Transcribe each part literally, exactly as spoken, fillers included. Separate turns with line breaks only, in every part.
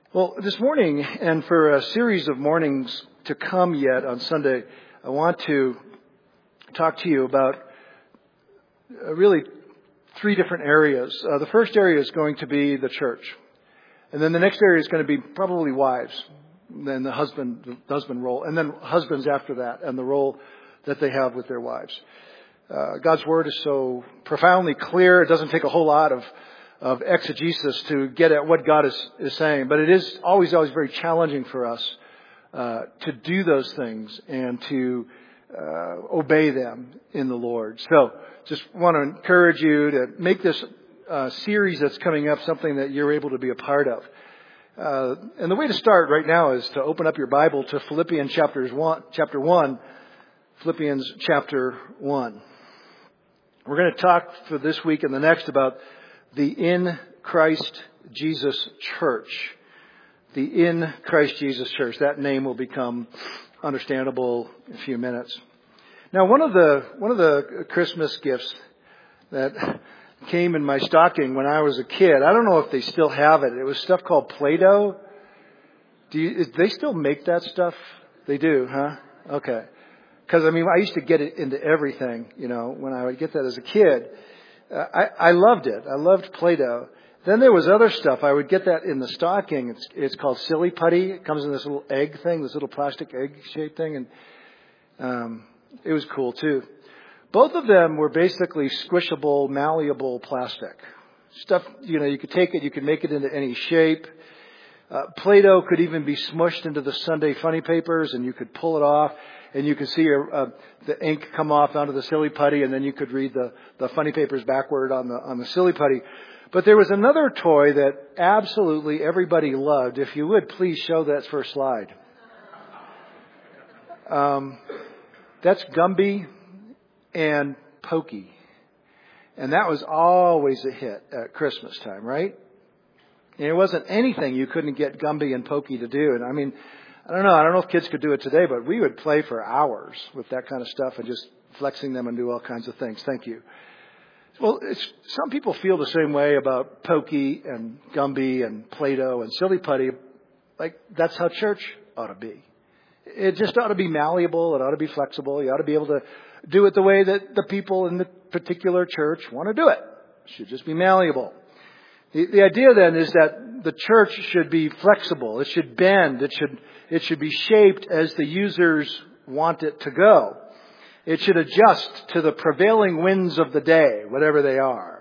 Well, this morning, and for a series of mornings to come yet on Sunday, I want to talk to you about uh, really three different areas. Uh, the first area is going to be the church. And then the next area is going to be probably wives, then the husband, the husband role, and then husbands after that, and the role that they have with their wives. Uh, God's Word is so profoundly clear. It doesn't take a whole lot of of exegesis to get at what God is, is saying. But it is always, always very challenging for us uh, to do those things and to uh, obey them in the Lord. So just want to encourage you to make this uh, series that's coming up something that you're able to be a part of. Uh, and the way to start right now is to open up your Bible to Philippians chapters one, chapter one, Philippians chapter one. We're going to talk for this week and the next about the in Christ Jesus Church. The in Christ Jesus Church. That name will become understandable in a few minutes. Now, one of the one of the Christmas gifts that came in my stocking when I was a kid, I don't know if they still have it. It was stuff called Play-Doh. Do you, do they still make that stuff? They do, huh? Okay. Because, I mean, I used to get it into everything, you know, when I would get that as a kid. Uh, I, I loved it. I loved Play-Doh. Then there was other stuff. I would get that in the stocking. It's, it's called Silly Putty. It comes in this little egg thing, this little plastic egg-shaped thing. And um, it was cool, too. Both of them were basically squishable, malleable plastic. Stuff, you know, you could take it, you could make it into any shape. Uh, Play-Doh could even be smushed into the Sunday funny papers, and you could pull it off. And you could see your, uh, the ink come off onto the Silly Putty, and then you could read the, the funny papers backward on the on the Silly Putty. But there was another toy that absolutely everybody loved. If you would, please show that first slide. Um, that's Gumby and Pokey. And that was always a hit at Christmas time, right? And it wasn't anything you couldn't get Gumby and Pokey to do. And I mean, I don't know. I don't know if kids could do it today, but we would play for hours with that kind of stuff and just flexing them and do all kinds of things. Thank you. Well, it's, some people feel the same way about Pokey and Gumby and Play-Doh and Silly Putty. Like, that's how church ought to be. It just ought to be malleable. It ought to be flexible. You ought to be able to do it the way that the people in the particular church want to do it. It should just be malleable. The, the idea then is that the church should be flexible. It should bend. It should It should be shaped as the users want it to go. It should adjust to the prevailing winds of the day, whatever they are.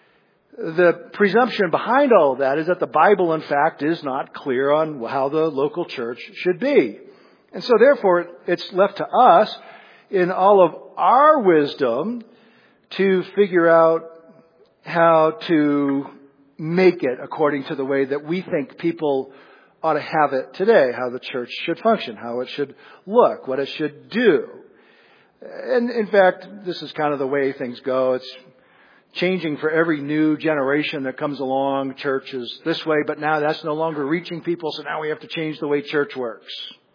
The presumption behind all of that is that the Bible, in fact, is not clear on how the local church should be. And so, therefore, it's left to us, in all of our wisdom, to figure out how to make it according to the way that we think people ought to have it today, how the church should function, how it should look, what it should do. And in fact, this is kind of the way things go. It's changing for every new generation that comes along. Church is this way, but now that's no longer reaching people, so now we have to change the way church works.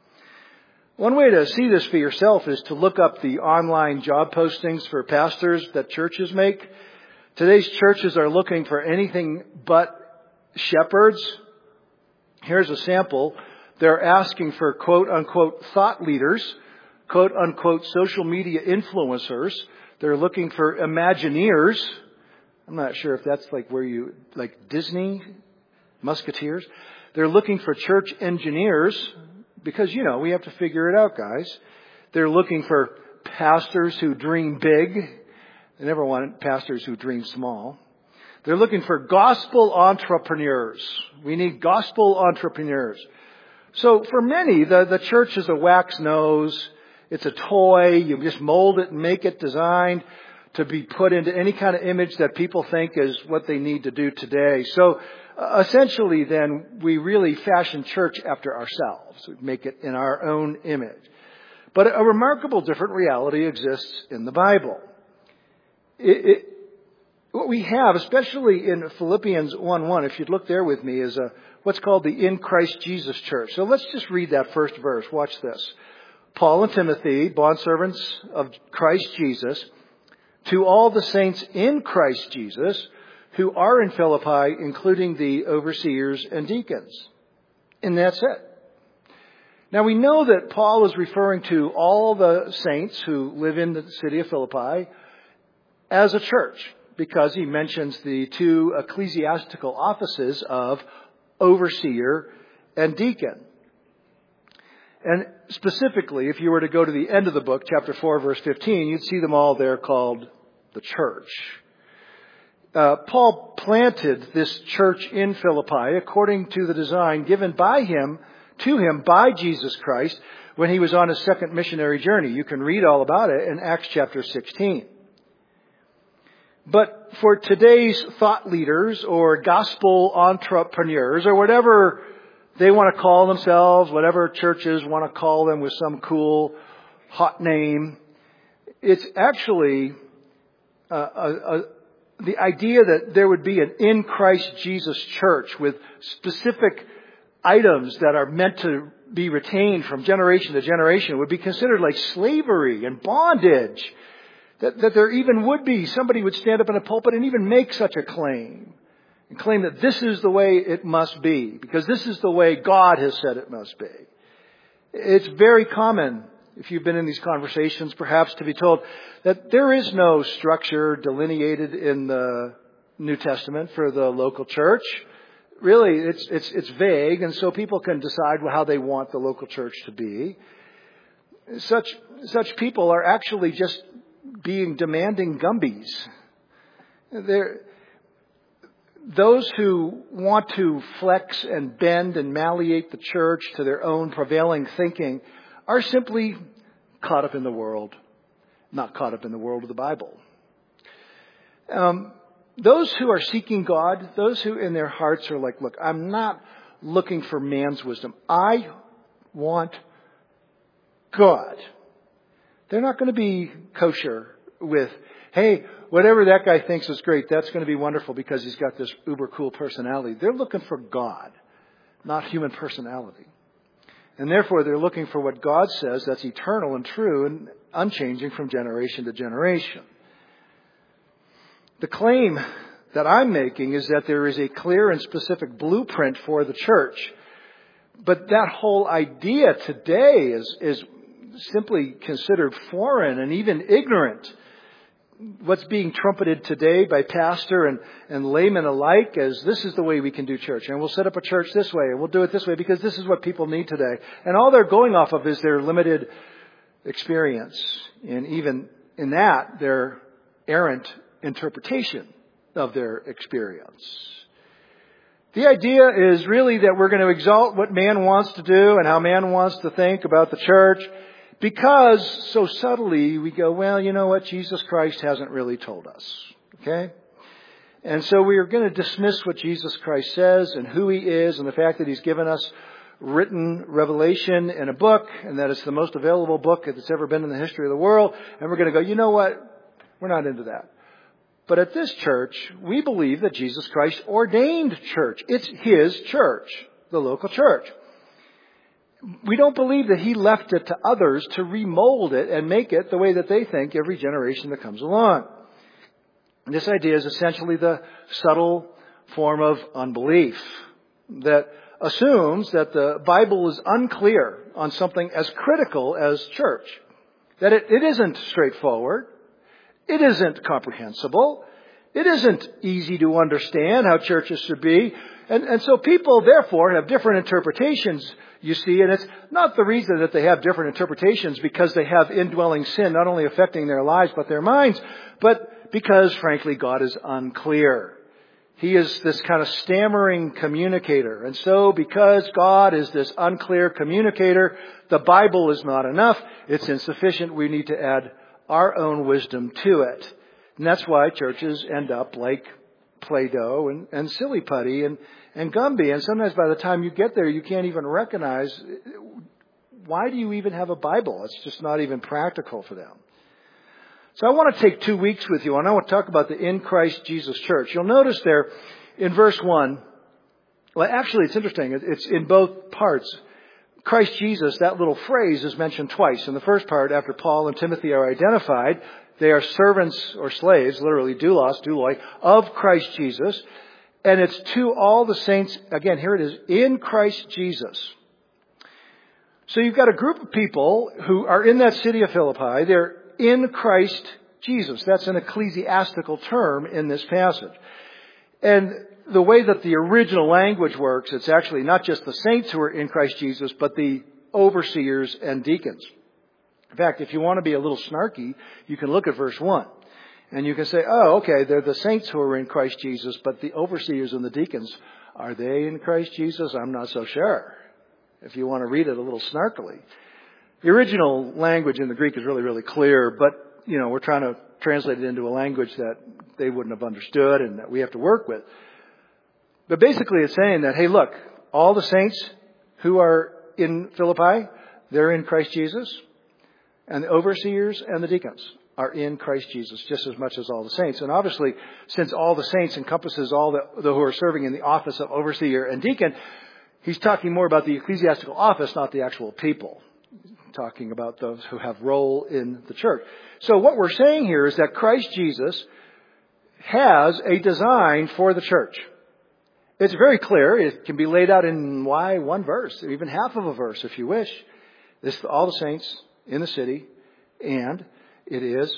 One way to see this for yourself is to look up the online job postings for pastors that churches make. Today's churches are looking for anything but shepherds. Here's a sample. They're asking for quote unquote thought leaders, quote unquote social media influencers. They're looking for Imagineers. I'm not sure if that's like where you, like Disney, Musketeers. They're looking for church engineers because, you know, we have to figure it out, guys. They're looking for pastors who dream big. They never want pastors who dream small. They're looking for gospel entrepreneurs. We need gospel entrepreneurs. So for many, the, the church is a wax nose. It's a toy. You just mold it and make it designed to be put into any kind of image that people think is what they need to do today. So uh, essentially then, we really fashion church after ourselves. We make it in our own image. But a remarkable different reality exists in the Bible. It, it, what we have, especially in Philippians one one, if you'd look there with me, is a, what's called the In Christ Jesus Church. So let's just read that first verse. Watch this. Paul and Timothy, bondservants of Christ Jesus, to all the saints in Christ Jesus who are in Philippi, including the overseers and deacons. And that's it. Now we know that Paul is referring to all the saints who live in the city of Philippi as a church, because he mentions the two ecclesiastical offices of overseer and deacon. And specifically, if you were to go to the end of the book, chapter four, verse fifteen, you'd see them all there called the church. Uh, Paul planted this church in Philippi according to the design given by him, to him by Jesus Christ when he was on his second missionary journey. You can read all about it in Acts chapter sixteen. But for today's thought leaders or gospel entrepreneurs or whatever they want to call themselves, whatever churches want to call them with some cool, hot name, it's actually uh, a, a, the idea that there would be an in Christ Jesus church with specific items that are meant to be retained from generation to generation would be considered like slavery and bondage. That, that there even would be, somebody would stand up in a pulpit and even make such a claim. And claim that this is the way it must be. Because this is the way God has said it must be. It's very common, if you've been in these conversations, perhaps to be told that there is no structure delineated in the New Testament for the local church. Really, it's, it's, it's vague, and so people can decide how they want the local church to be. Such, such people are actually just being demanding Gumbies. They're, those who want to flex and bend and malleate the church to their own prevailing thinking are simply caught up in the world, not caught up in the world of the Bible. Um, those who are seeking God, those who in their hearts are like, look, I'm not looking for man's wisdom. I want God. They're not going to be kosher with, hey, whatever that guy thinks is great, that's going to be wonderful because he's got this uber cool personality. They're looking for God, not human personality. And therefore, they're looking for what God says that's eternal and true and unchanging from generation to generation. The claim that I'm making is that there is a clear and specific blueprint for the church. But that whole idea today is, is simply considered foreign and even ignorant. What's being trumpeted today by pastor and, and layman alike as this is the way we can do church. And we'll set up a church this way and we'll do it this way because this is what people need today. And all they're going off of is their limited experience. And even in that, their errant interpretation of their experience. The idea is really that we're going to exalt what man wants to do and how man wants to think about the church. Because so subtly we go, well, you know what? Jesus Christ hasn't really told us. Okay? And so we are going to dismiss what Jesus Christ says and who He is and the fact that He's given us written revelation in a book and that it's the most available book that's ever been in the history of the world. And we're going to go, you know what? We're not into that. But at this church, we believe that Jesus Christ ordained church. It's His church, the local church. We don't believe that He left it to others to remold it and make it the way that they think every generation that comes along. And this idea is essentially the subtle form of unbelief that assumes that the Bible is unclear on something as critical as church. That it, it isn't straightforward. It isn't comprehensible. It isn't easy to understand how churches should be. And, and so people, therefore, have different interpretations, you see. And it's not the reason that they have different interpretations because they have indwelling sin not only affecting their lives but their minds, but because, frankly, God is unclear. He is this kind of stammering communicator. And so because God is this unclear communicator, the Bible is not enough. It's insufficient. We need to add our own wisdom to it. And that's why churches end up like Play-Doh and, and Silly Putty and, and Gumby. And sometimes by the time you get there, you can't even recognize, why do you even have a Bible? It's just not even practical for them. So I want to take two weeks with you, and I want to talk about the in Christ Jesus church. You'll notice there in verse one, well, actually it's interesting. It's in both parts. Christ Jesus, that little phrase is mentioned twice. In the first part, after Paul and Timothy are identified, they are servants or slaves, literally doulos, douloi, of Christ Jesus. And it's to all the saints, again, here it is, in Christ Jesus. So you've got a group of people who are in that city of Philippi. They're in Christ Jesus. That's an ecclesiastical term in this passage. And the way that the original language works, it's actually not just the saints who are in Christ Jesus, but the overseers and deacons. In fact, if you want to be a little snarky, you can look at verse one. And you can say, oh, okay, they're the saints who are in Christ Jesus, but the overseers and the deacons, are they in Christ Jesus? I'm not so sure. If you want to read it a little snarkily. The original language in the Greek is really, really clear, but, you know, we're trying to translate it into a language that they wouldn't have understood and that we have to work with. But basically it's saying that, hey, look, all the saints who are in Philippi, they're in Christ Jesus. And the overseers and the deacons are in Christ Jesus just as much as all the saints. And obviously, since all the saints encompasses all the, the who are serving in the office of overseer and deacon, he's talking more about the ecclesiastical office, not the actual people. Talking about those who have role in the church. So what we're saying here is that Christ Jesus has a design for the church. It's very clear. It can be laid out in why one verse, or even half of a verse if you wish. This is all the saints in the city, and it is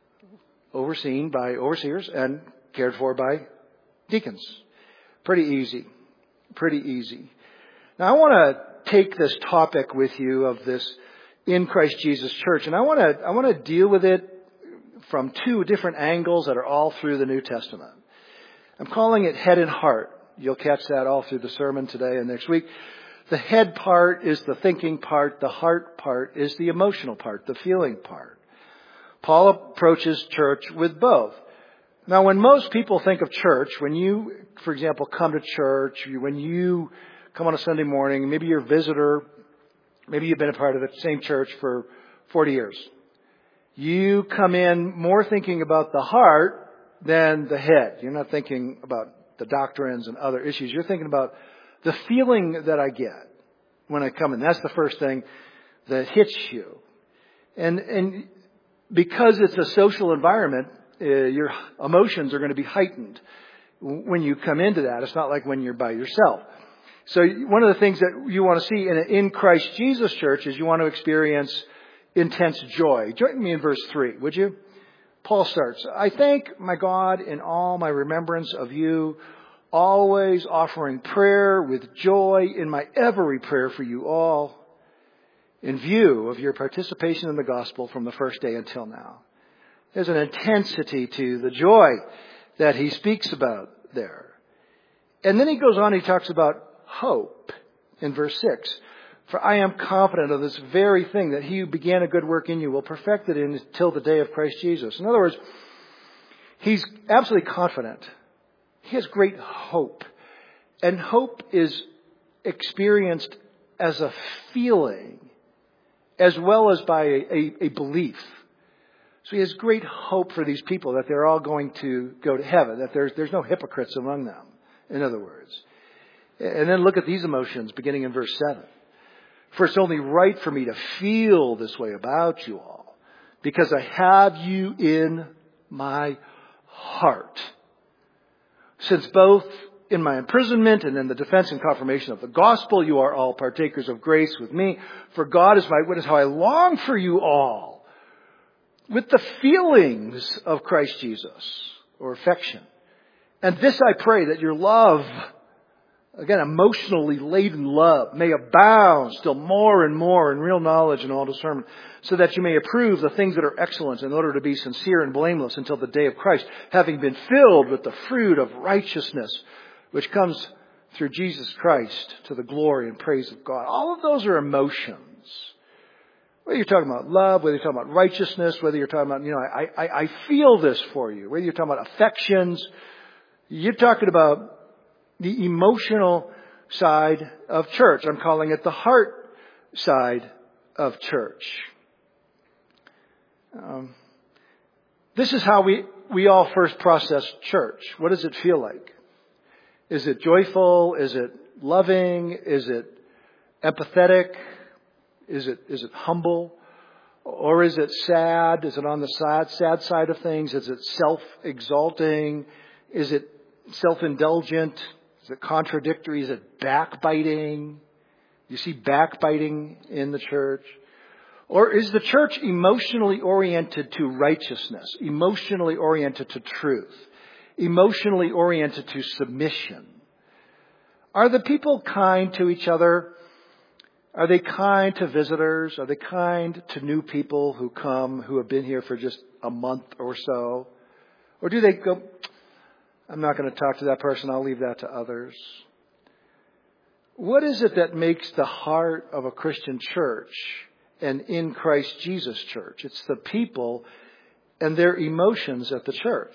overseen by overseers and cared for by deacons. Pretty easy. Pretty easy. Now I want to take this topic with you of this in Christ Jesus church, and I want to I want to deal with it from two different angles that are all through the New Testament. I'm calling it head and heart. You'll catch that all through the sermon today and next week. The head part is the thinking part. The heart part is the emotional part, the feeling part. Paul approaches church with both. Now, when most people think of church, when you, for example, come to church, when you come on a Sunday morning, maybe you're a visitor, maybe you've been a part of the same church for forty years. You come in more thinking about the heart than the head. You're not thinking about the doctrines and other issues. You're thinking about the feeling that I get when I come in. That's the first thing that hits you. And, and because it's a social environment, uh, your emotions are going to be heightened when you come into that. It's not like when you're by yourself. So one of the things that you want to see in an in Christ Jesus church is you want to experience intense joy. Join me in verse three, would you? Paul starts, I thank my God in all my remembrance of you, always offering prayer with joy in my every prayer for you all, in view of your participation in the gospel from the first day until now. There's an intensity to the joy that he speaks about there. And then he goes on, he talks about hope in verse six. For I am confident of this very thing, that he who began a good work in you will perfect it until the day of Christ Jesus. In other words, he's absolutely confident. He has great hope. And hope is experienced as a feeling as well as by a, a, a belief. So he has great hope for these people that they're all going to go to heaven, that there's, there's no hypocrites among them, in other words. And then look at these emotions beginning in verse seven. For it's only right for me to feel this way about you all, because I have you in my heart. Since both in my imprisonment and in the defense and confirmation of the gospel, you are all partakers of grace with me. For God is my witness how I long for you all with the feelings of Christ Jesus, or affection. And this I pray, that your love, again, emotionally laden love, may abound still more and more in real knowledge and all discernment, so that you may approve the things that are excellent in order to be sincere and blameless until the day of Christ, having been filled with the fruit of righteousness, which comes through Jesus Christ to the glory and praise of God. All of those are emotions. Whether you're talking about love, whether you're talking about righteousness, whether you're talking about, you know, I, I, I feel this for you, whether you're talking about affections, you're talking about the emotional side of church. I'm calling it the heart side of church. Um, this is how we, we all first process church. What does it feel like? Is it joyful? Is it loving? Is it empathetic? Is it, is it humble? Or is it sad? Is it on the sad, sad side of things? Is it self-exalting? Is it self-indulgent? Is it contradictory? Is it backbiting? You see backbiting in the church? Or is the church emotionally oriented to righteousness, emotionally oriented to truth, emotionally oriented to submission? Are the people kind to each other? Are they kind to visitors? Are they kind to new people who come, who have been here for just a month or so? Or do they go, I'm not going to talk to that person, I'll leave that to others? What is it that makes the heart of a Christian church and in Christ Jesus church? It's the people and their emotions at the church.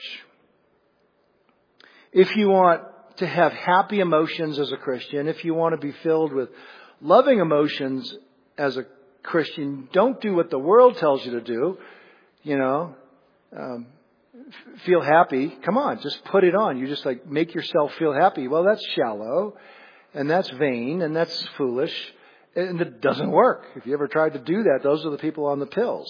If you want to have happy emotions as a Christian, if you want to be filled with loving emotions as a Christian, don't do what the world tells you to do. You know, um, f- feel happy. Come on, just put it on. You just like make yourself feel happy. Well, that's shallow, and that's vain, and that's foolish, and it doesn't work. If you ever tried to do that, those are the people on the pills.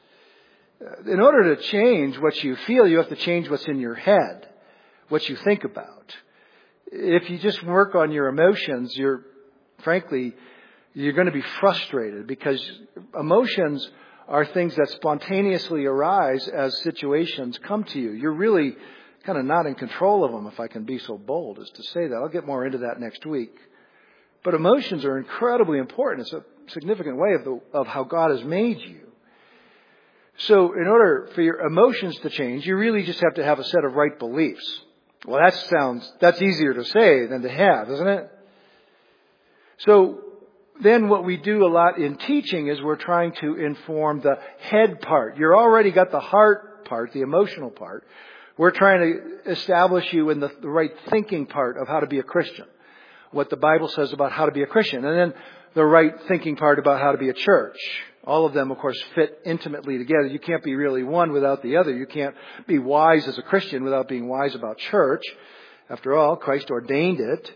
In order to change what you feel, you have to change what's in your head, what you think about. If you just work on your emotions, you're, frankly, you're going to be frustrated, because emotions are things that spontaneously arise as situations come to you. You're really kind of not in control of them, if I can be so bold as to say that. I'll get more into that next week. But emotions are incredibly important. It's a significant way of the, of how God has made you. So in order for your emotions to change, you really just have to have a set of right beliefs. Well, that sounds, that's easier to say than to have, isn't it? So then what we do a lot in teaching is we're trying to inform the head part. You've already got the heart part, the emotional part. We're trying to establish you in the, the right thinking part of how to be a Christian. What the Bible says about how to be a Christian. And then the right thinking part about how to be a church. All of them, of course, fit intimately together. You can't be really one without the other. You can't be wise as a Christian without being wise about church. After all, Christ ordained it.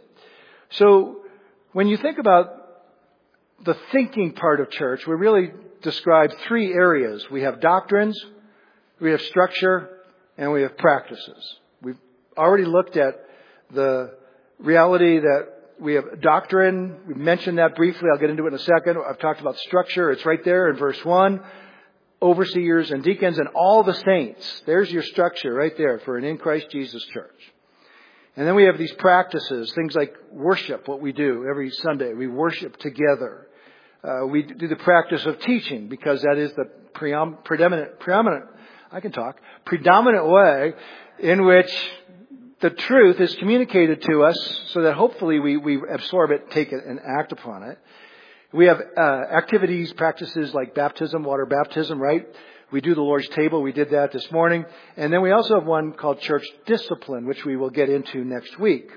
So when you think about the thinking part of church, we really describe three areas. We have doctrines, we have structure, and we have practices. We've already looked at the reality that we have doctrine. We've mentioned that briefly. I'll get into it in a second. I've talked about structure. It's right there in verse one. Overseers and deacons and all the saints. There's your structure right there for an in Christ Jesus church. And then we have these practices, things like worship, what we do every Sunday. We worship together. Uh, we do the practice of teaching, because that is the preom- predominant, predominant, I can talk, predominant way in which the truth is communicated to us, so that hopefully we, we absorb it, take it, and act upon it. We have uh, activities, practices like baptism, water baptism, right? We do the Lord's table. We did that this morning. And then we also have one called church discipline, which we will get into next week.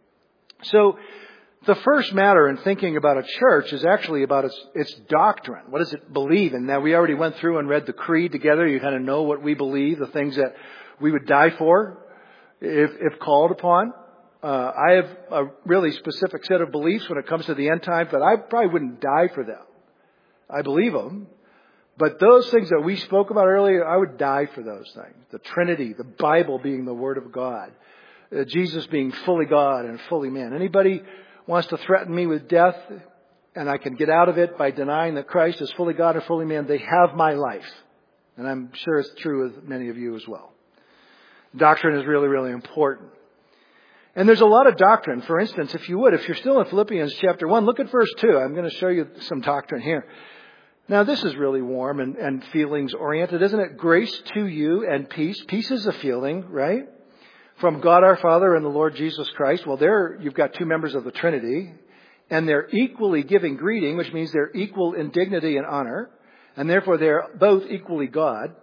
So the first matter in thinking about a church is actually about its, its doctrine. What does it believe in? Now, we already went through and read the creed together. You kind of know what we believe, the things that we would die for if, if called upon. Uh, I have a really specific set of beliefs when it comes to the end times, but I probably wouldn't die for them. I believe them. But those things that we spoke about earlier, I would die for those things. The Trinity, the Bible being the Word of God, uh, Jesus being fully God and fully man. Anybody wants to threaten me with death and I can get out of it by denying that Christ is fully God and fully man, they have my life. And I'm sure it's true with many of you as well. Doctrine is really, really important. And there's a lot of doctrine. For instance, if you would, if you're still in Philippians chapter one, look at verse two. I'm going to show you some doctrine here. Now, this is really warm and, and feelings oriented, isn't it? Grace to you and peace. Peace is a feeling, right? From God our Father and the Lord Jesus Christ. Well, there you've got two members of the Trinity, and they're equally giving greeting, which means they're equal in dignity and honor, and therefore they're both equally God.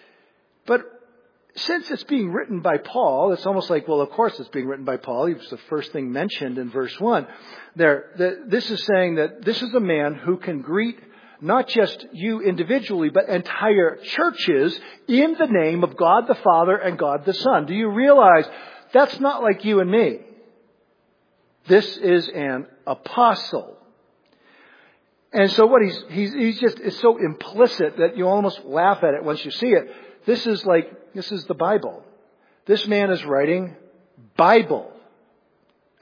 But since it's being written by Paul, it's almost like, well, of course it's being written by Paul. He was the first thing mentioned in verse one. There, the, this is saying that this is a man who can greet not just you individually, but entire churches in the name of God the Father and God the Son. Do you realize that's not like you and me? This is an apostle. And so what he's, he's, he's just, it's so implicit that you almost laugh at it once you see it. This is like, this is the Bible. This man is writing Bible.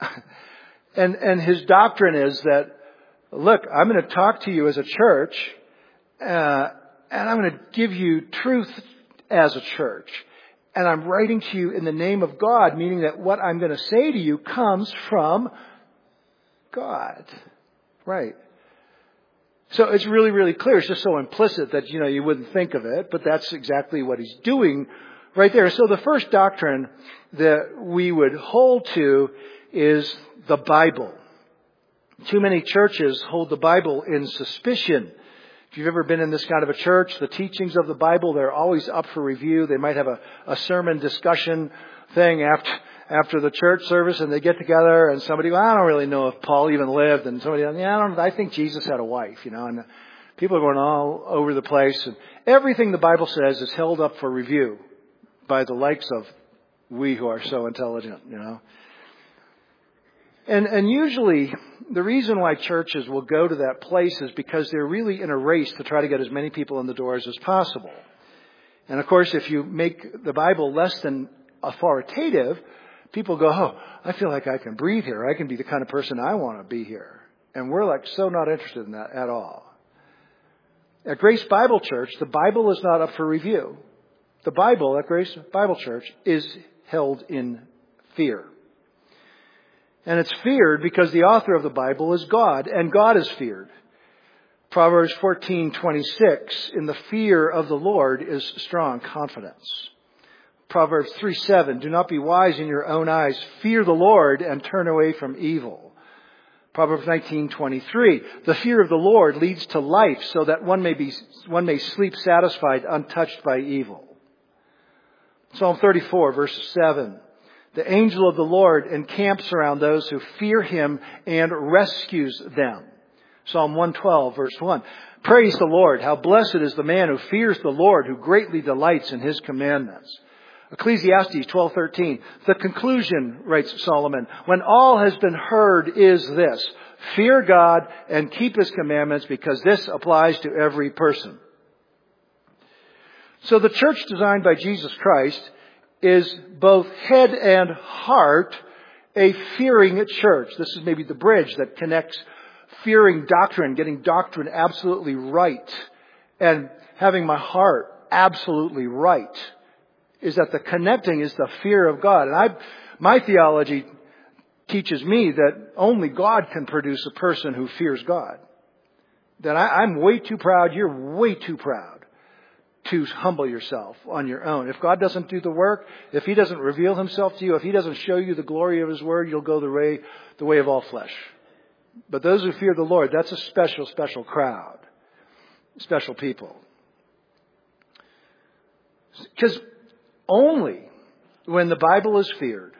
And, and his doctrine is that, look, I'm going to talk to you as a church, uh, and I'm going to give you truth as a church. And I'm writing to you in the name of God, meaning that what I'm going to say to you comes from God. Right. So it's really, really clear. It's just so implicit that, you know, you wouldn't think of it, but that's exactly what he's doing right there. So the first doctrine that we would hold to is the Bible. Too many churches hold the Bible in suspicion. If you've ever been in this kind of a church, the teachings of the Bible, they're always up for review. They might have a, a sermon discussion thing after after the church service, and they get together, and somebody, well, I don't really know if Paul even lived, and somebody, yeah, I don't. I think Jesus had a wife, you know, and people are going all over the place, and everything the Bible says is held up for review by the likes of we who are so intelligent, you know. And and usually the reason why churches will go to that place is because they're really in a race to try to get as many people in the doors as possible. And of course, if you make the Bible less than authoritative, people go, oh, I feel like I can breathe here. I can be the kind of person I want to be here. And we're like so not interested in that at all. At Grace Bible Church, the Bible is not up for review. The Bible at Grace Bible Church is held in fear. And it's feared because the author of the Bible is God, and God is feared. Proverbs fourteen twenty-six, in the fear of the Lord is strong confidence. Proverbs three seven, do not be wise in your own eyes. Fear the Lord and turn away from evil. Proverbs nineteen twenty-three, the fear of the Lord leads to life so that one may be, one may sleep satisfied, untouched by evil. Psalm thirty-four verse seven, the angel of the Lord encamps around those who fear him and rescues them. Psalm one twelve verse one, praise the Lord, how blessed is the man who fears the Lord, who greatly delights in his commandments. Ecclesiastes twelve thirteen, the conclusion, writes Solomon, when all has been heard is this, fear God and keep his commandments, because this applies to every person. So the church designed by Jesus Christ is both head and heart a fearing church. This is maybe the bridge that connects fearing doctrine, getting doctrine absolutely right, and having my heart absolutely right. Is that the connecting is the fear of God. And I, my theology teaches me that only God can produce a person who fears God. That I, I'm way too proud, you're way too proud to humble yourself on your own. If God doesn't do the work, if he doesn't reveal himself to you, if he doesn't show you the glory of his word, you'll go the way, the way of all flesh. But those who fear the Lord, that's a special, special crowd. Special people. Because only when the Bible is feared,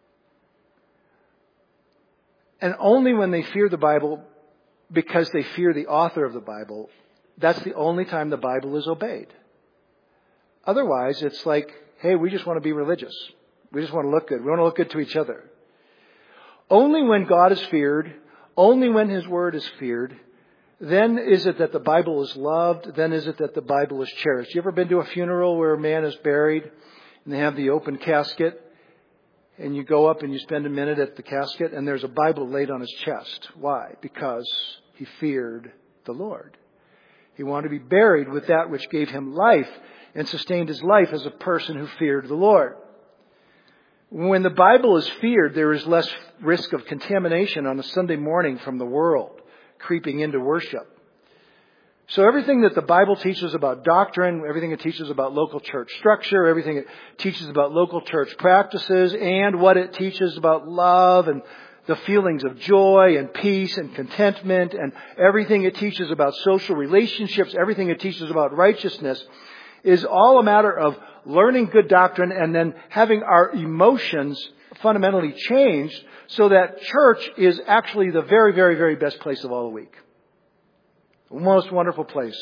and only when they fear the Bible because they fear the author of the Bible, that's the only time the Bible is obeyed. Otherwise, it's like, hey, we just want to be religious. We just want to look good. We want to look good to each other. Only when God is feared, only when his word is feared, then is it that the Bible is loved, then is it that the Bible is cherished. You ever been to a funeral where a man is buried and they have the open casket, and you go up and you spend a minute at the casket and there's a Bible laid on his chest? Why? Because he feared the Lord. He wanted to be buried with that which gave him life and sustained his life as a person who feared the Lord. When the Bible is feared, there is less risk of contamination on a Sunday morning from the world creeping into worship. So everything that the Bible teaches about doctrine, everything it teaches about local church structure, everything it teaches about local church practices, and what it teaches about love and the feelings of joy and peace and contentment, and everything it teaches about social relationships, everything it teaches about righteousness, is all a matter of learning good doctrine and then having our emotions fundamentally changed so that church is actually the very, very, very best place of all the week. The most wonderful place.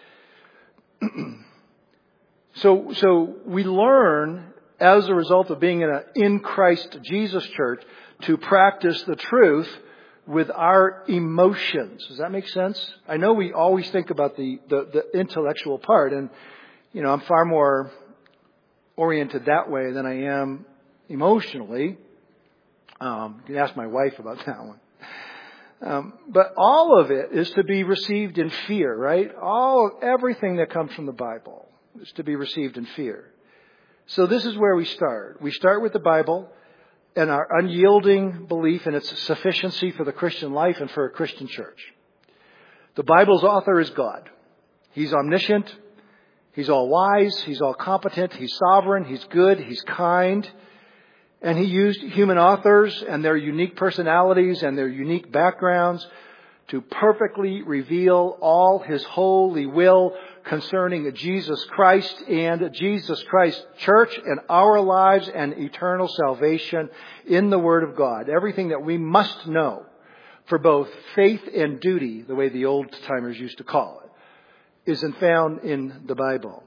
so, so we learn as a result of being in an in Christ Jesus church to practice the truth with our emotions. Does that make sense? I know we always think about the, the, the intellectual part, and you know, I'm far more oriented that way than I am emotionally. Um, you can ask my wife about that one. Um, but all of it is to be received in fear, right? All, everything that comes from the Bible is to be received in fear. So this is where we start. We start with the Bible and our unyielding belief in its sufficiency for the Christian life and for a Christian church. The Bible's author is God. He's omniscient. He's all wise. He's all competent. He's sovereign. He's good. He's kind. And he used human authors and their unique personalities and their unique backgrounds to perfectly reveal all His holy will concerning Jesus Christ and Jesus Christ's church and our lives and eternal salvation in the Word of God. Everything that we must know for both faith and duty, the way the old timers used to call it, is found in the Bible.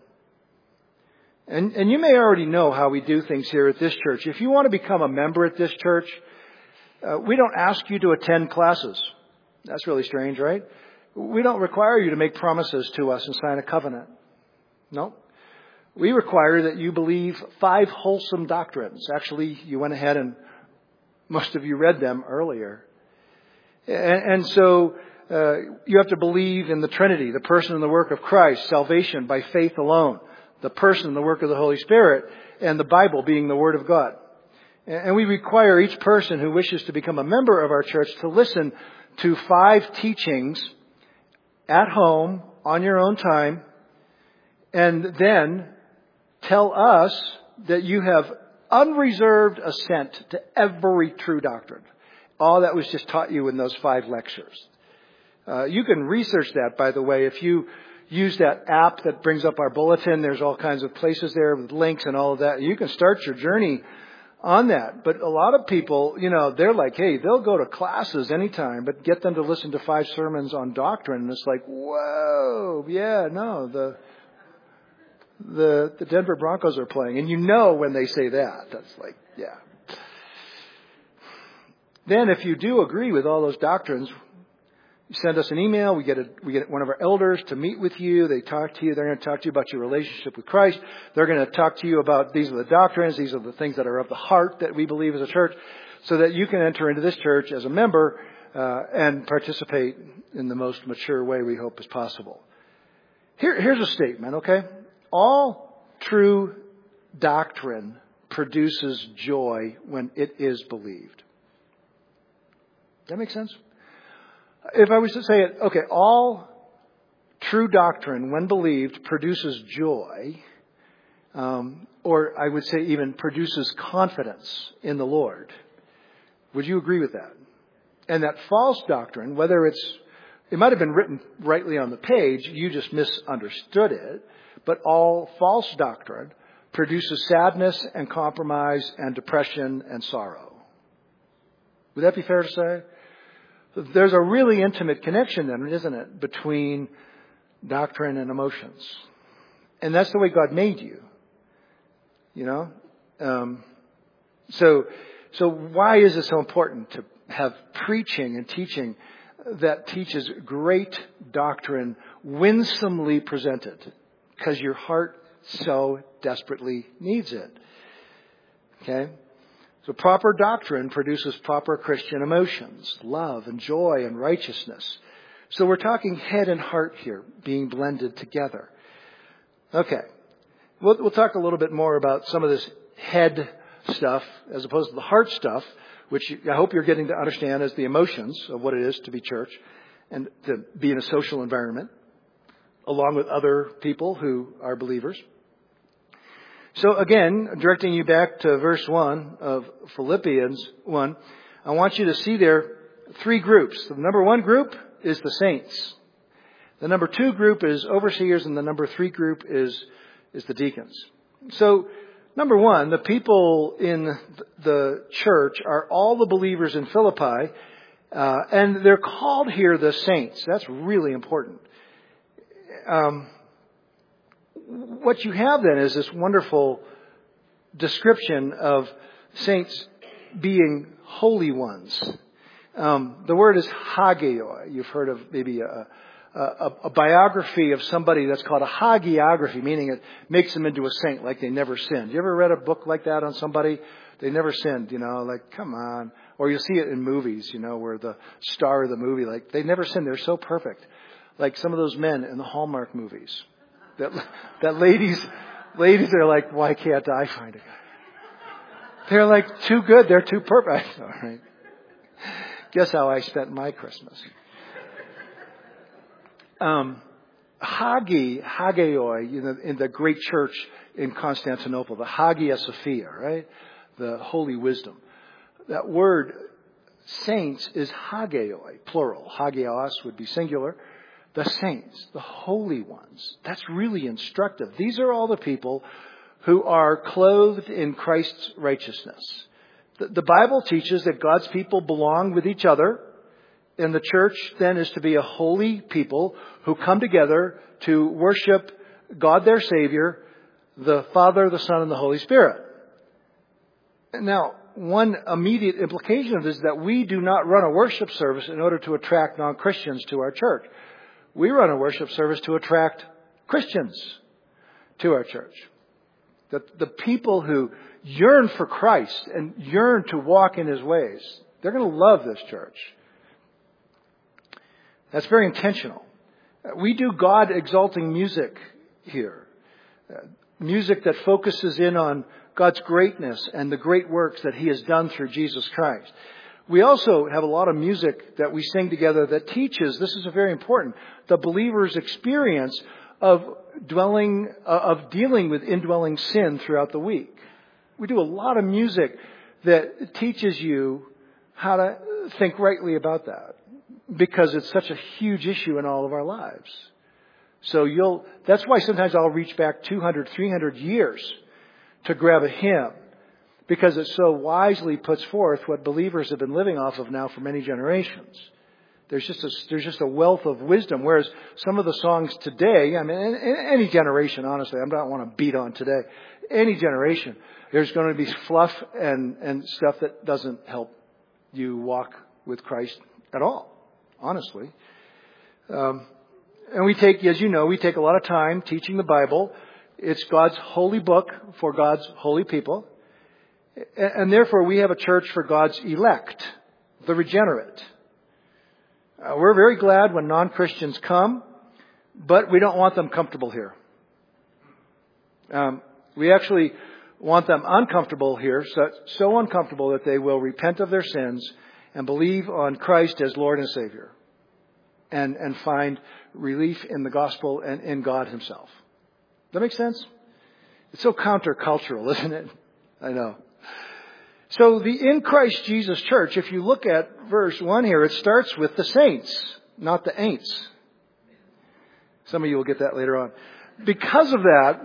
And, and you may already know how we do things here at this church. If you want to become a member at this church, uh, we don't ask you to attend classes. That's really strange, right? We don't require you to make promises to us and sign a covenant. No. We require that you believe five wholesome doctrines. Actually, you went ahead and most of you read them earlier. And, and so uh, you have to believe in the Trinity, the person and the work of Christ, salvation by faith alone, the person and the work of the Holy Spirit, and the Bible being the Word of God. And we require each person who wishes to become a member of our church to listen to five teachings at home on your own time, and then tell us that you have unreserved assent to every true doctrine. All that was just taught you in those five lectures. Uh, you can research that, by the way, if you use that app that brings up our bulletin. There's all kinds of places there with links and all of that. You can start your journey on that. But a lot of people, you know, they're like, hey, they'll go to classes anytime, but get them to listen to five sermons on doctrine. And it's like, whoa, yeah, no, the the the Denver Broncos are playing. And you know when they say that. That's like, yeah. Then if you do agree with all those doctrines, you send us an email. We get a, we get one of our elders to meet with you. They talk to you. They're going to talk to you about your relationship with Christ. They're going to talk to you about these are the doctrines. These are the things that are of the heart that we believe as a church, so that you can enter into this church as a member uh, and participate in the most mature way we hope is possible. Here, here's a statement, okay? All true doctrine produces joy when it is believed. Does that make sense? If I was to say it, okay, all true doctrine, when believed, produces joy, um, or I would say even produces confidence in the Lord. Would you agree with that? And that false doctrine, whether it's, it might have been written rightly on the page, you just misunderstood it, but all false doctrine produces sadness and compromise and depression and sorrow. Would that be fair to say? There's a really intimate connection then, isn't it, between doctrine and emotions. And that's the way God made you. You know? Um, so, so why is it so important to have preaching and teaching that teaches great doctrine winsomely presented? Because your heart so desperately needs it. Okay? So proper doctrine produces proper Christian emotions, love and joy and righteousness. So we're talking head and heart here, being blended together. Okay. We'll, we'll talk a little bit more about some of this head stuff as opposed to the heart stuff, which I hope you're getting to understand as the emotions of what it is to be church and to be in a social environment along with other people who are believers. So again, directing you back to verse one of Philippians one, I want you to see there three groups. The number one group is the saints. The number two group is overseers, and the number three group is, is the deacons. So, number one, the people in the church are all the believers in Philippi, uh, and they're called here the saints. That's really important. Um, What you have then is this wonderful description of saints being holy ones. Um, the word is hagioi. You've heard of maybe a, a, a biography of somebody that's called a hagiography, meaning it makes them into a saint like they never sinned. You ever read a book like that on somebody? They never sinned, you know, like, come on. Or you'll see it in movies, you know, where the star of the movie, like, they never sin. They're so perfect. Like some of those men in the Hallmark movies. That that ladies, ladies are like, why can't I find a guy? They're like too good. They're too perfect. All right. Guess how I spent my Christmas. Um, Hagi, Hagioi, you know, in the great church in Constantinople, the Hagia Sophia, right? The holy wisdom. That word saints is Hagioi, plural. Hagios would be singular. The saints, the holy ones. That's really instructive. These are all the people who are clothed in Christ's righteousness. The, the Bible teaches that God's people belong with each other. And the church then is to be a holy people who come together to worship God their Savior, the Father, the Son, and the Holy Spirit. Now, one immediate implication of this is that we do not run a worship service in order to attract non-Christians to our church. We run a worship service to attract Christians to our church. The, the people who yearn for Christ and yearn to walk in His ways, they're going to love this church. That's very intentional. We do God-exalting music here. Uh, music that focuses in on God's greatness and the great works that He has done through Jesus Christ. We also have a lot of music that we sing together that teaches, this is very important, the believer's experience of dwelling, uh, of dealing with indwelling sin throughout the week. We do a lot of music that teaches you how to think rightly about that, because it's such a huge issue in all of our lives. So you'll, that's why sometimes I'll reach back two hundred, three hundred years to grab a hymn, because it so wisely puts forth what believers have been living off of now for many generations. There's just a, there's just a wealth of wisdom. Whereas some of the songs today, I mean, in, in any generation, honestly, I don't want to beat on today. Any generation, there's going to be fluff and, and stuff that doesn't help you walk with Christ at all, honestly. Um, and we take, as you know, we take a lot of time teaching the Bible. It's God's holy book for God's holy people. And, and therefore, we have a church for God's elect, the regenerate. Uh, we're very glad when non-Christians come, but we don't want them comfortable here. Um, we actually want them uncomfortable here, so, so uncomfortable that they will repent of their sins and believe on Christ as Lord and Savior, and, and find relief in the gospel and in God Himself. Does that make sense? It's so countercultural, isn't it? I know. So the in Christ Jesus church, if you look at verse one here, it starts with the saints, not the ain'ts. Some of you will get that later on. Because of that,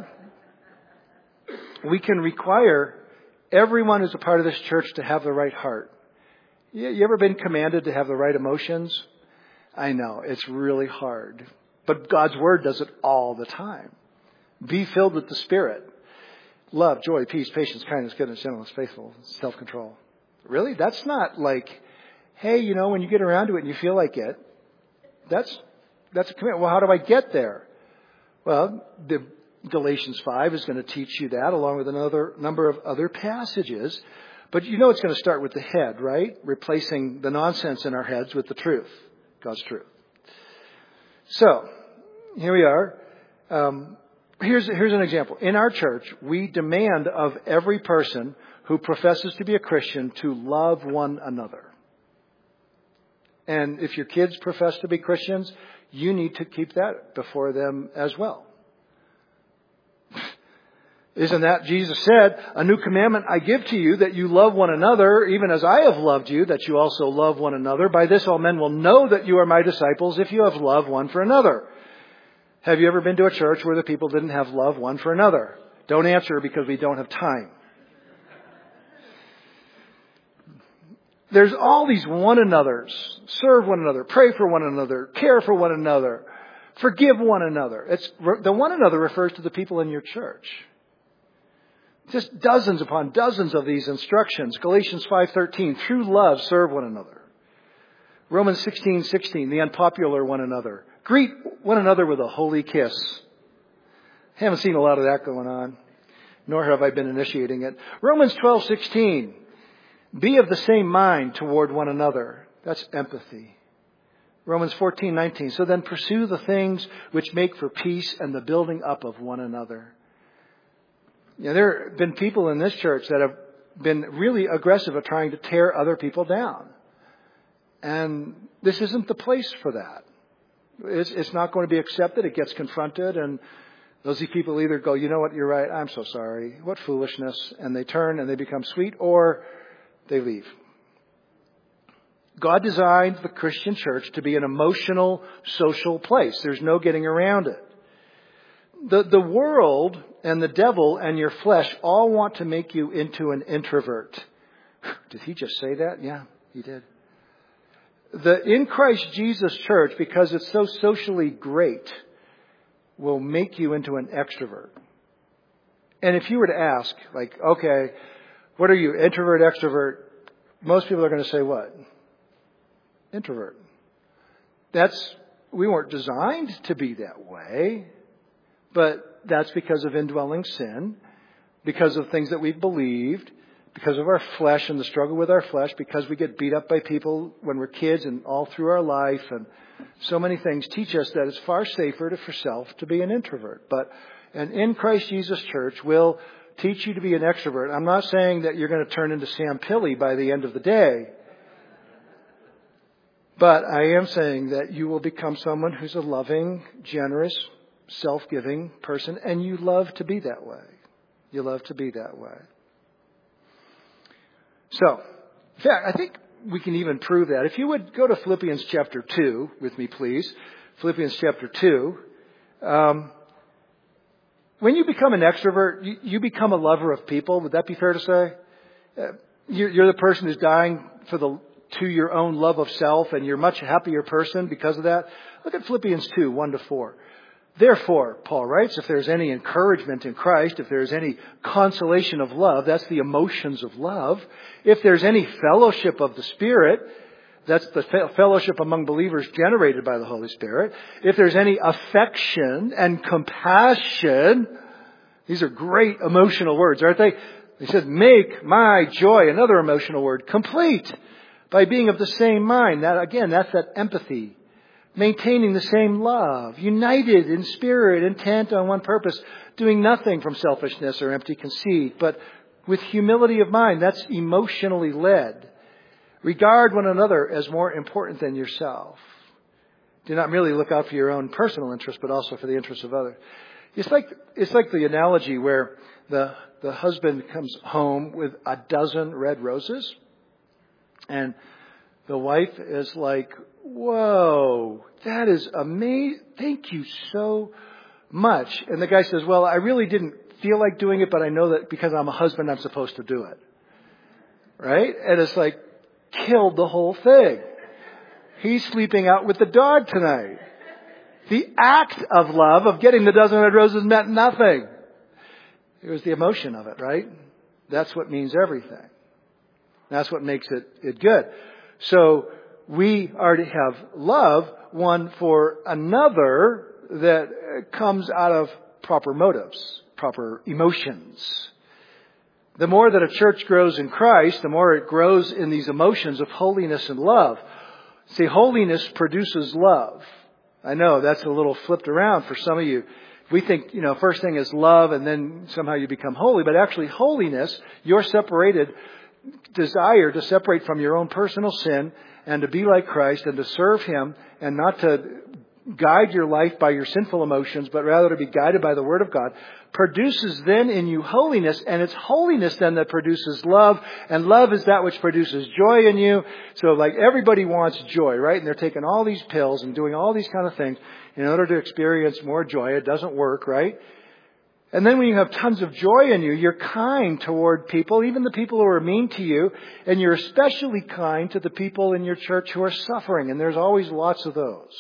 we can require everyone who's a part of this church to have the right heart. You, you ever been commanded to have the right emotions? I know, it's really hard. But God's Word does it all the time. Be filled with the Spirit. Love, joy, peace, patience, kindness, goodness, gentleness, faithfulness, self-control. Really? That's not like, hey, you know, when you get around to it and you feel like it, that's that's a commitment. Well, how do I get there? Well, the Galatians five is going to teach you that, along with another number of other passages. But you know it's going to start with the head, right? Replacing the nonsense in our heads with the truth, God's truth. So, here we are. Um, Here's, here's an example. In our church, we demand of every person who professes to be a Christian to love one another. And if your kids profess to be Christians, you need to keep that before them as well. Isn't that Jesus said, a new commandment I give to you, that you love one another, even as I have loved you, that you also love one another. By this all men will know that you are my disciples, if you have love one for another. Have you ever been to a church where the people didn't have love one for another? Don't answer, because we don't have time. There's all these one anothers. Serve one another. Pray for one another. Care for one another. Forgive one another. It's, the one another refers to the people in your church. Just dozens upon dozens of these instructions. Galatians five thirteen, through love serve one another. Romans sixteen sixteen, the unpopular one another. Greet one another with a holy kiss. Haven't seen a lot of that going on, nor have I been initiating it. Romans twelve sixteen. Be of the same mind toward one another. That's empathy. Romans fourteen nineteen. So then pursue the things which make for peace and the building up of one another. Yeah, there have been people in this church that have been really aggressive at trying to tear other people down. And this isn't the place for that. It's, it's not going to be accepted. It gets confronted. And those people either go, you know what, you're right. I'm so sorry. What foolishness. And they turn and they become sweet, or they leave. God designed the Christian church to be an emotional, social place. There's no getting around it. The, the world and the devil and your flesh all want to make you into an introvert. Did he just say that? Yeah, he did. The in Christ Jesus church, because it's so socially great, will make you into an extrovert. And if you were to ask, like, okay, what are you, introvert, extrovert? Most people are going to say what? Introvert. That's, we weren't designed to be that way, but that's because of indwelling sin, because of things that we've believed, because of our flesh and the struggle with our flesh, because we get beat up by people when we're kids and all through our life, and so many things teach us that it's far safer to, for self to be an introvert. But an in Christ Jesus church will teach you to be an extrovert. I'm not saying that you're going to turn into Sam Pilley by the end of the day. But I am saying that you will become someone who's a loving, generous, self-giving person, and you love to be that way. You love to be that way. So, in fact, I think we can even prove that. If you would go to Philippians chapter two with me, please. Philippians chapter two. Um, when you become an extrovert, you, you become a lover of people. Would that be fair to say? Uh, you're, you're the person who's dying for the to your own love of self, and you're a much happier person because of that. Look at Philippians two, one to four. Therefore, Paul writes, if there's any encouragement in Christ, if there's any consolation of love, that's the emotions of love. If there's any fellowship of the Spirit, that's the fellowship among believers generated by the Holy Spirit. If there's any affection and compassion, these are great emotional words, aren't they? He said, make my joy, another emotional word, complete by being of the same mind. That, again, that's that empathy. Maintaining the same love, united in spirit, intent on one purpose, doing nothing from selfishness or empty conceit, but with humility of mind. That's emotionally led. Regard one another as more important than yourself. Do not merely look out for your own personal interests, but also for the interests of others. It's like, it's like the analogy where the, the husband comes home with a dozen red roses, and the wife is like, whoa, that is amazing. Thank you so much. And the guy says, well, I really didn't feel like doing it, but I know that because I'm a husband, I'm supposed to do it. Right? And it's like, killed the whole thing. He's sleeping out with the dog tonight. The act of love, of getting the dozen red roses, meant nothing. It was the emotion of it, right? That's what means everything. That's what makes it, it good. So we are to have love one for another that comes out of proper motives, proper emotions. The more that a church grows in Christ, the more it grows in these emotions of holiness and love. See, holiness produces love. I know that's a little flipped around for some of you. We think, you know, first thing is love and then somehow you become holy. But actually holiness, you're separated, desire to separate from your own personal sin and to be like Christ and to serve Him and not to guide your life by your sinful emotions, but rather to be guided by the Word of God, produces then in you holiness, and it's holiness then that produces love, and love is that which produces joy in you. So like everybody wants joy, right? And they're taking all these pills and doing all these kind of things in order to experience more joy. It doesn't work, right? And then when you have tons of joy in you, you're kind toward people, even the people who are mean to you, and you're especially kind to the people in your church who are suffering, and there's always lots of those.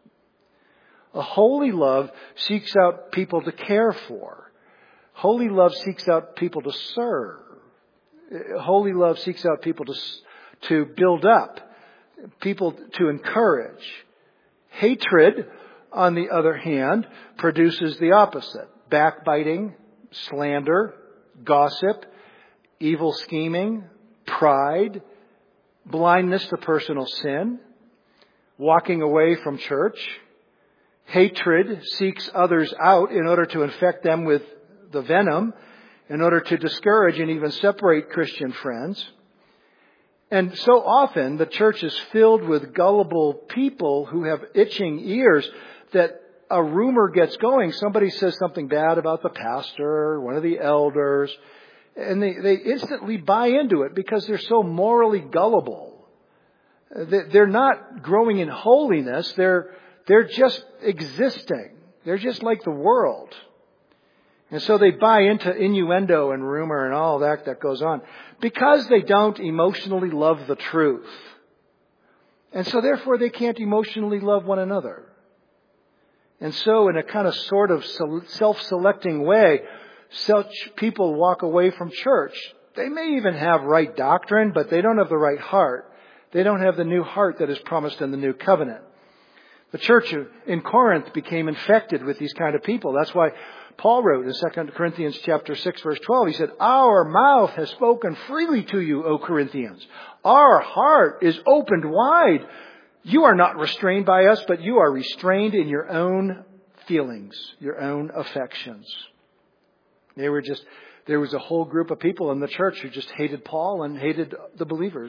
A holy love seeks out people to care for. Holy love seeks out people to serve. Holy love seeks out people to, to build up, people to encourage. Hatred, on the other hand, produces the opposite. Backbiting, slander, gossip, evil scheming, pride, blindness to personal sin, walking away from church. Hatred seeks others out in order to infect them with the venom, in order to discourage and even separate Christian friends. And so often the church is filled with gullible people who have itching ears that a rumor gets going. Somebody says something bad about the pastor, one of the elders, and they, they instantly buy into it because they're so morally gullible. They're not growing in holiness. They're, they're just existing. They're just like the world. And so they buy into innuendo and rumor and all that that goes on because they don't emotionally love the truth. And so therefore they can't emotionally love one another. And so in a kind of sort of self-selecting way, such people walk away from church. They may even have right doctrine, but they don't have the right heart. They don't have the new heart that is promised in the new covenant. The church in Corinth became infected with these kind of people. That's why Paul wrote in Second Corinthians chapter six, verse twelve, he said, "Our mouth has spoken freely to you, O Corinthians. Our heart is opened wide. You are not restrained by us, but you are restrained in your own feelings, your own affections." They were just, there was a whole group of people in the church who just hated Paul and hated the believers.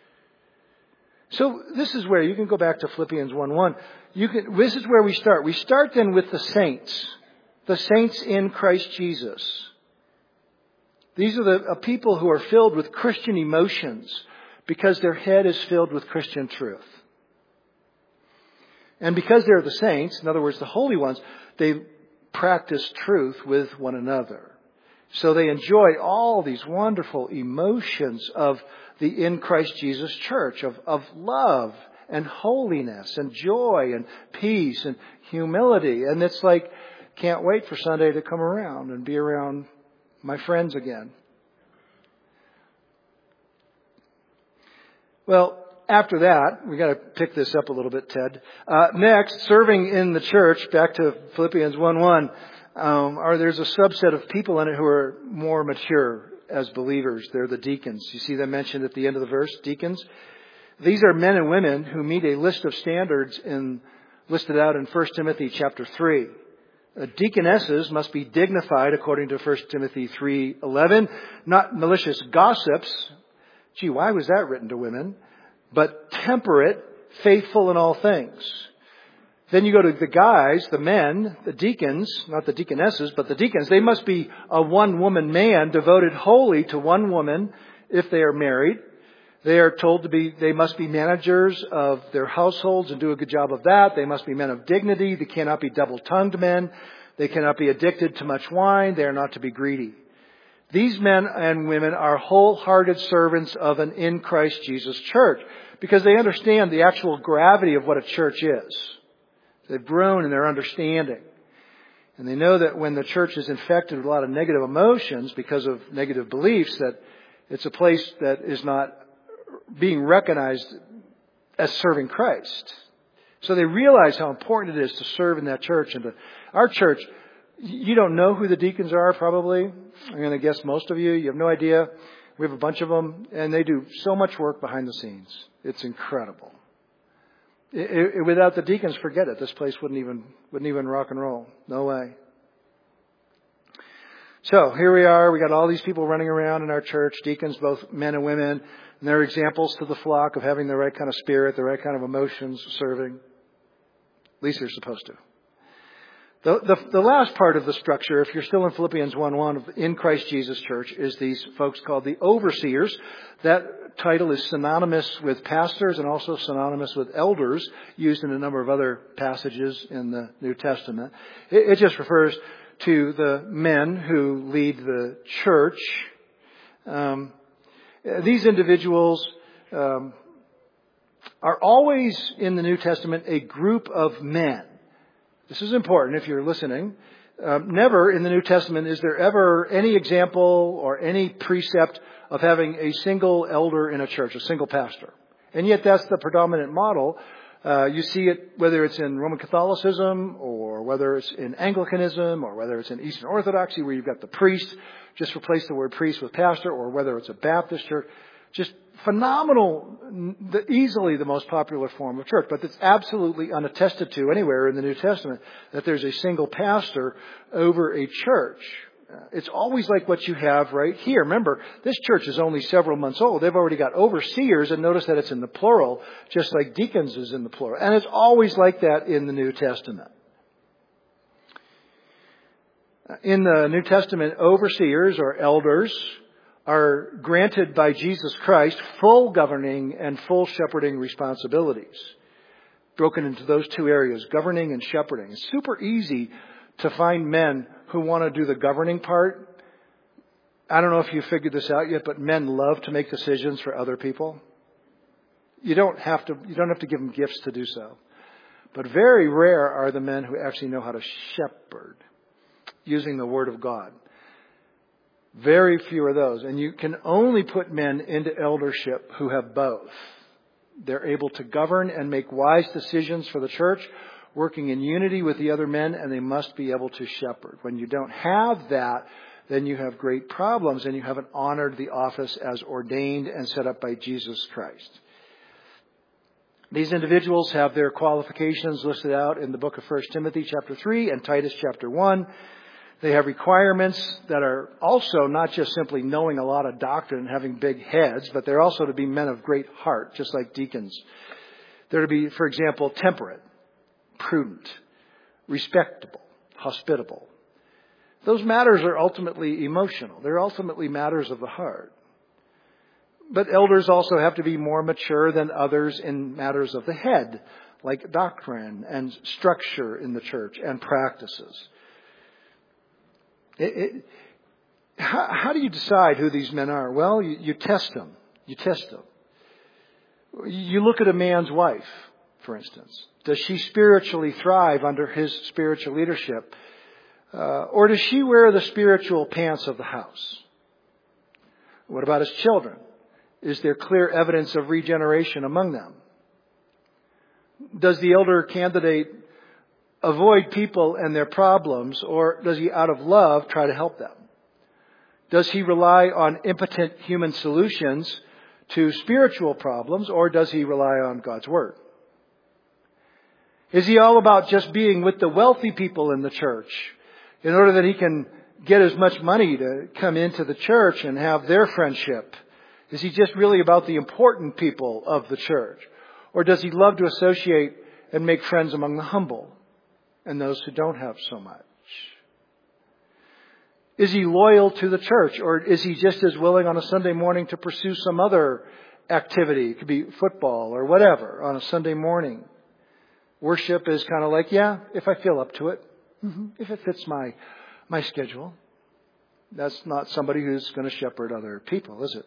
So this is where you can go back to Philippians one one. You can, this is where we start. We start then with the saints. The saints in Christ Jesus. These are the uh, people who are filled with Christian emotions because their head is filled with Christian truth. And because they're the saints, in other words, the holy ones, they practice truth with one another. So they enjoy all these wonderful emotions of the in Christ Jesus church, of, of love and holiness and joy and peace and humility. And it's like, can't wait for Sunday to come around and be around my friends again. Well, after that, we got to pick this up a little bit, Ted. Uh, next, serving in the church, back to Philippians one one, um, are there's a subset of people in it who are more mature as believers. They're the deacons. You see them mentioned at the end of the verse, deacons. These are men and women who meet a list of standards in, listed out in First Timothy chapter three. Uh, deaconesses must be dignified according to First Timothy three eleven, not malicious gossips. Gee, why was that written to women? But temperate, faithful in all things. Then you go to the guys, the men, the deacons, not the deaconesses, but the deacons. They must be a one-woman man devoted wholly to one woman if they are married. They are told to be, they must be managers of their households and do a good job of that. They must be men of dignity. They cannot be double-tongued men. They cannot be addicted to much wine. They are not to be greedy. These men and women are wholehearted servants of an in Christ Jesus church because they understand the actual gravity of what a church is. They've grown in their understanding. And they know that when the church is infected with a lot of negative emotions because of negative beliefs, that it's a place that is not being recognized as serving Christ. So they realize how important it is to serve in that church. And to, our church, you don't know who the deacons are probably. I'm going to guess most of you. You have no idea. We have a bunch of them, and they do so much work behind the scenes. It's incredible. It, it, without the deacons, forget it. This place wouldn't even wouldn't even rock and roll. No way. So here we are. We got all these people running around in our church, deacons, both men and women. And they're examples to the flock of having the right kind of spirit, the right kind of emotions, serving. At least they're supposed to. The, the, the last part of the structure, if you're still in Philippians one one, of in Christ Jesus Church, is these folks called the overseers. That title is synonymous with pastors and also synonymous with elders, used in a number of other passages in the New Testament. It, it just refers to the men who lead the church. Um, these individuals um, are always in the New Testament a group of men. This is important if you're listening. Um, never in the New Testament is there ever any example or any precept of having a single elder in a church, a single pastor. And yet that's the predominant model. Uh, you see it whether it's in Roman Catholicism or whether it's in Anglicanism or whether it's in Eastern Orthodoxy where you've got the priest, just replace the word priest with pastor, or whether it's a Baptist church. Just phenomenal, the, easily the most popular form of church. But it's absolutely unattested to anywhere in the New Testament that there's a single pastor over a church. It's always like what you have right here. Remember, this church is only several months old. They've already got overseers, and notice that it's in the plural, just like deacons is in the plural. And it's always like that in the New Testament. In the New Testament, overseers or elders are granted by Jesus Christ full governing and full shepherding responsibilities. Broken into those two areas, governing and shepherding. It's super easy to find men who want to do the governing part. I don't know if you figured this out yet, but men love to make decisions for other people. You don't have to, you don't have to give them gifts to do so. But very rare are the men who actually know how to shepherd using the Word of God. Very few are those. And you can only put men into eldership who have both. They're able to govern and make wise decisions for the church, working in unity with the other men, and they must be able to shepherd. When you don't have that, then you have great problems, and you haven't honored the office as ordained and set up by Jesus Christ. These individuals have their qualifications listed out in the book of First Timothy chapter three and Titus chapter one. They have requirements that are also not just simply knowing a lot of doctrine and having big heads, but they're also to be men of great heart, just like deacons. They're to be, for example, temperate, prudent, respectable, hospitable. Those matters are ultimately emotional. They're ultimately matters of the heart. But elders also have to be more mature than others in matters of the head, like doctrine and structure in the church and practices. It, it, how, how do you decide who these men are? Well, you, you test them. You test them. You look at a man's wife, for instance. Does she spiritually thrive under his spiritual leadership? Uh, or does she wear the spiritual pants of the house? What about his children? Is there clear evidence of regeneration among them? Does the elder candidate avoid people and their problems, or does he, out of love, try to help them? Does he rely on impotent human solutions to spiritual problems, or does he rely on God's Word? Is he all about just being with the wealthy people in the church in order that he can get as much money to come into the church and have their friendship? Is he just really about the important people of the church? Or does he love to associate and make friends among the humble and those who don't have so much? Is he loyal to the church, or is he just as willing on a Sunday morning to pursue some other activity? It could be football or whatever on a Sunday morning. Worship is kind of like, yeah, if I feel up to it, mm-hmm. if it fits my my schedule. That's not somebody who's going to shepherd other people, is it?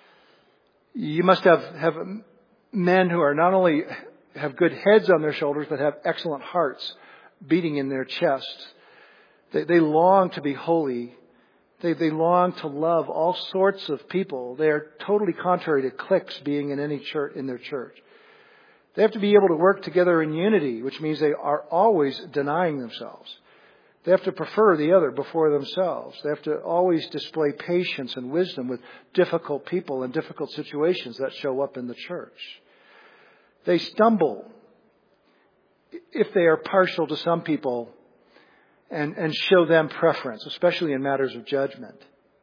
You must have, have men who are not only have good heads on their shoulders, but have excellent hearts beating in their chests. They, they long to be holy. They, they long to love all sorts of people. They are totally contrary to cliques being in any church, in their church. They have to be able to work together in unity, which means they are always denying themselves. They have to prefer the other before themselves. They have to always display patience and wisdom with difficult people and difficult situations that show up in the church. They stumble if they are partial to some people and, and show them preference, especially in matters of judgment.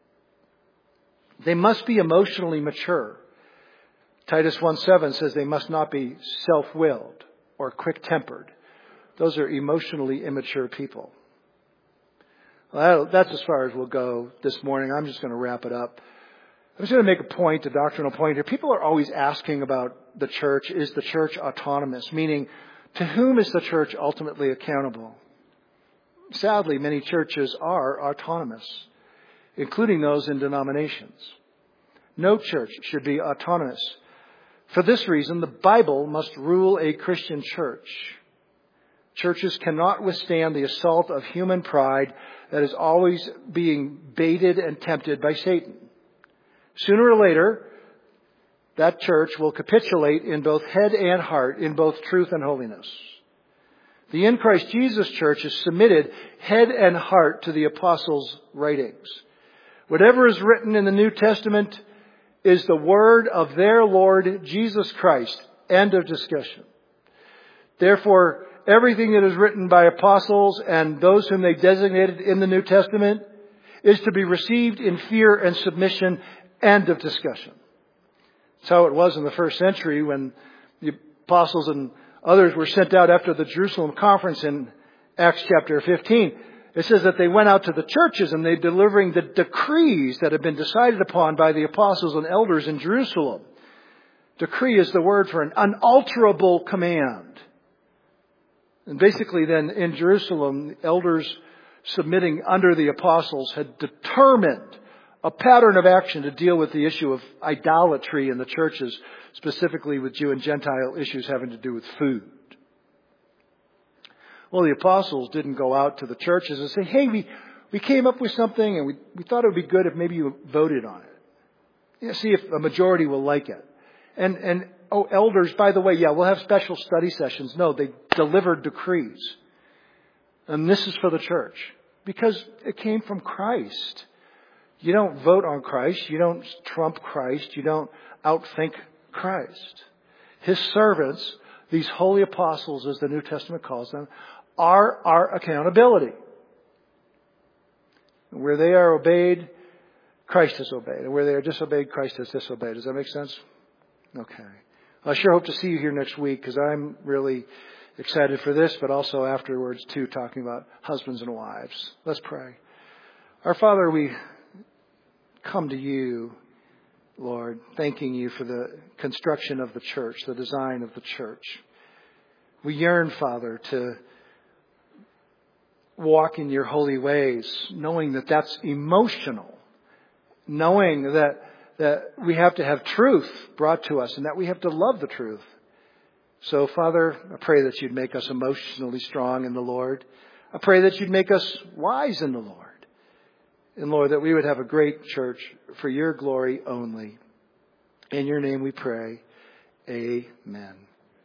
They must be emotionally mature. Titus one seven says they must not be self-willed or quick-tempered. Those are emotionally immature people. Well, that's as far as we'll go this morning. I'm just going to wrap it up. I'm just going to make a point, a doctrinal point here. People are always asking about the church. Is the church autonomous? Meaning, to whom is the church ultimately accountable? Sadly, many churches are autonomous, including those in denominations. No church should be autonomous. For this reason, the Bible must rule a Christian church. Churches cannot withstand the assault of human pride that is always being baited and tempted by Satan. Sooner or later, that church will capitulate in both head and heart, in both truth and holiness. The in Christ Jesus church is submitted head and heart to the apostles' writings. Whatever is written in the New Testament is the word of their Lord Jesus Christ. End of discussion. Therefore, everything that is written by apostles and those whom they designated in the New Testament is to be received in fear and submission. End of discussion. That's how it was in the first century when the apostles and others were sent out after the Jerusalem conference in Acts chapter fifteen. It says that they went out to the churches and they delivering the decrees that had been decided upon by the apostles and elders in Jerusalem. Decree is the word for an unalterable command. And basically then in Jerusalem, the elders submitting under the apostles had determined a pattern of action to deal with the issue of idolatry in the churches, specifically with Jew and Gentile issues having to do with food. Well, the apostles didn't go out to the churches and say, hey, we, we came up with something and we, we thought it would be good if maybe you voted on it. You know, see if a majority will like it. And, and, oh, elders, by the way, yeah, we'll have special study sessions. No, they delivered decrees. And this is for the church because it came from Christ. You don't vote on Christ. You don't trump Christ. You don't outthink Christ. His servants, these holy apostles, as the New Testament calls them, are our accountability. Where they are obeyed, Christ is obeyed. And where they are disobeyed, Christ is disobeyed. Does that make sense? Okay. I sure hope to see you here next week because I'm really excited for this, but also afterwards too, talking about husbands and wives. Let's pray. Our Father, we come to you, Lord, thanking you for the construction of the church, the design of the church. We yearn, Father, to walk in your holy ways, knowing that that's emotional, knowing that that we have to have truth brought to us and that we have to love the truth. So, Father, I pray that you'd make us emotionally strong in the Lord. I pray that you'd make us wise in the Lord. And Lord, that we would have a great church for your glory only. In your name we pray. Amen.